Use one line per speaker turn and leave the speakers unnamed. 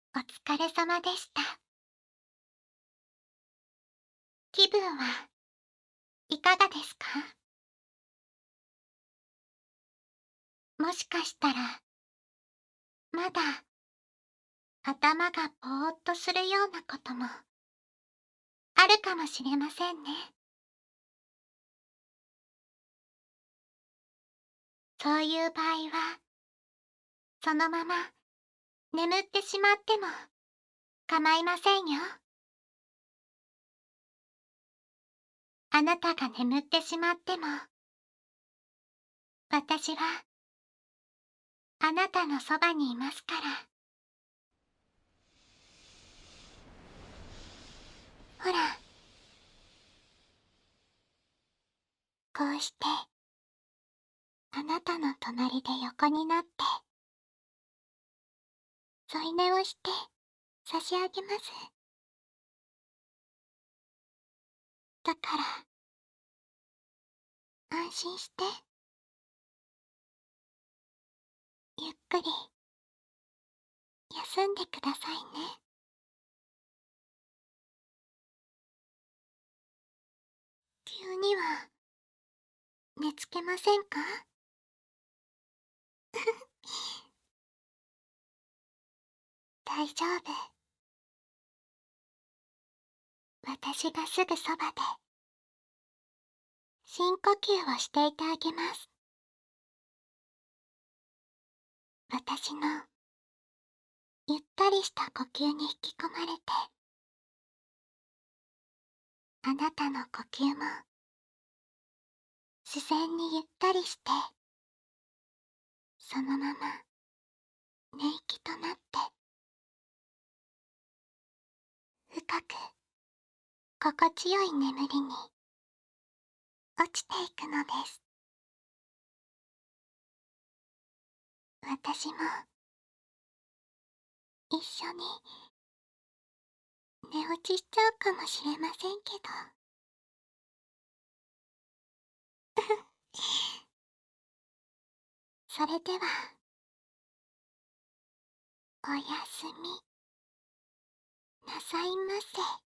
お疲れ様でした。気分はいかがですか？もしかしたら、まだ頭がぼーっとするようなこともあるかもしれませんね。そういう場合は、そのまま眠ってしまっても構いませんよ。あなたが眠ってしまっても、私はあなたのそばにいますから。ほら、こうしてあなたの隣で横になって添い寝をして差し上げます。だから安心してゆっくり休んでくださいね。急には寝つけませんか？大丈夫。私がすぐそばで深呼吸をしていてあげます。私のゆったりした呼吸に引き込まれて、あなたの呼吸も自然にゆったりして、そのまま寝息となって深く心地よい眠りに落ちていくのです。私も一緒に寝落ちしちゃうかもしれませんけど。それでは、おやすみなさいませ。